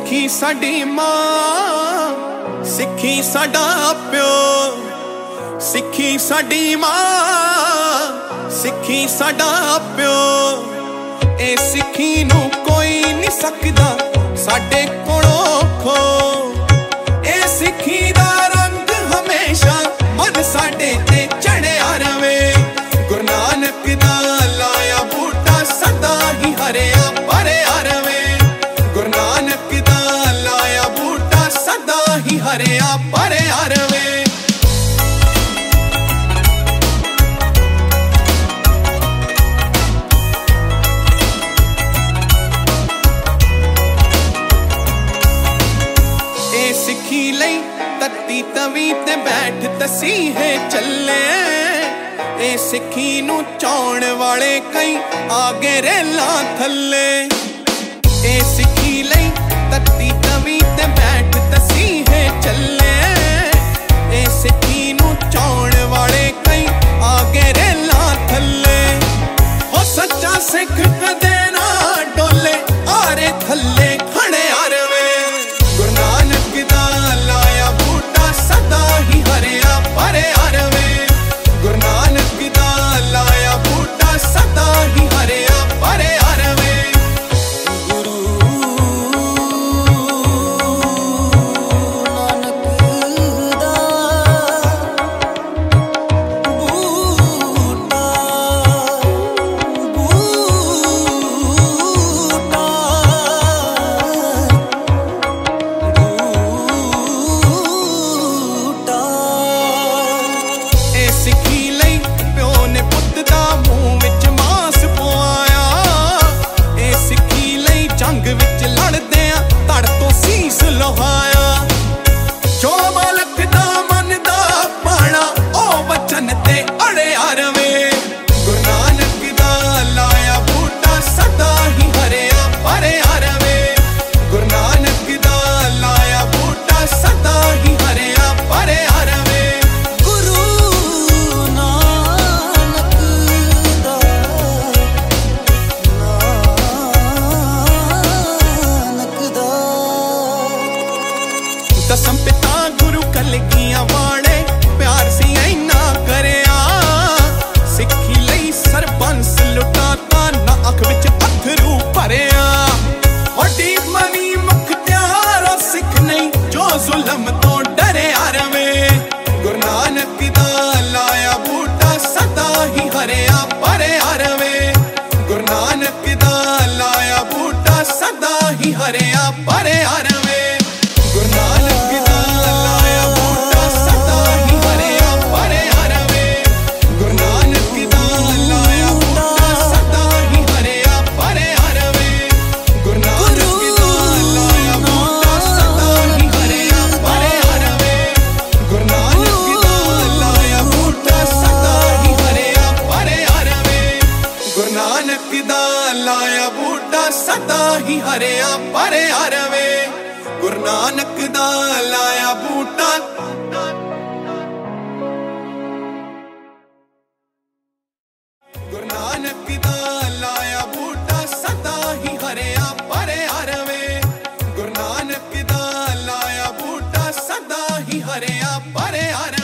सिखी साडी मां सिखी साडा प्यो, सिखी साडी मां सिखी साडा प्यो। ए सिखी नू कोई नहीं सकदा साडे कोलों खो। ए सिखी दा रंग हमेशा मन साडे ते चढ़िया रवे। गुरु नानक दा लाया बूटा सदा ही हरिया भरिया रवे। गुरु नानक दा लाया बूटा सदा ही हरिया भरिया रवे। सिखी लई तत्ती तवी ते बैठ तसी है चले। ए सिखी नू चाउण वाले कई आगे रेला थले। ए सिखी लई तत्ती तवी ते बैठ तसी है चले। ए सिखी नू चाउण वाले कई आगे रेला थले। हो सच्चा सिख कदे ना डोले आरे थले खड़े आरवे। गुरु नानक दा लाया बूटा सदा ही हरिया भरिया रवे। गुरु नानक दा लाया बूटा सदा ही हरिया भरिया रवे। गुरु नानक दा बूटा सिखी लई प्यो ने पुत दा मूंह विच मांस पवाया। ए सिखी लई जंग विच लड़दियां धड़ तो सीस लोहाया। जो मालक दा मन दा पाना ओ वचन ते अड़िया रवे। गुरु नानक दा लाया बूटा सदा ही हरिया भरिया रवे। गुरु नानक दा लाया बूटा सदा ही हरिया भरिया रवे। गुरु नानक दा दसम पिता गुरु कलगियां वाले प्यार सी इना करया। सिखी लई सरबंस लुटाता ना अख विच अथरू भरिया। वड्डी मनी मुख्तियार सिख नहीं जो जुल्म तो डरिया रवे। गुरु नानक दा लाया बूटा सदा ही हरिया भरिया रवे। गुरु नानक दा लाया बूटा सदा ही हरिया भरिया रवे। गुरु नानक दा लाया बूटा सदा ही हरिया भरिया रवे। गुरु नानक दा लाया बूटा सदा ही हरिया भरिया रवे। गुरु नानक दा लाया बूटा सदा ही हरिया भरिया रवे। गुरु नानक दा लाया बूटा सदा ही हरिया भरिया रवे। गुरु नानक दा लाया बूटा सदा ही हरिया भरिया रवे। गुरु नानक दा लाया बूटा गुरु नानक दा लाया बूटा सदा ही हरिया भरिया रवे। गुरु नानक दा लाया बूटा सदा ही हरिया भरिया रवे।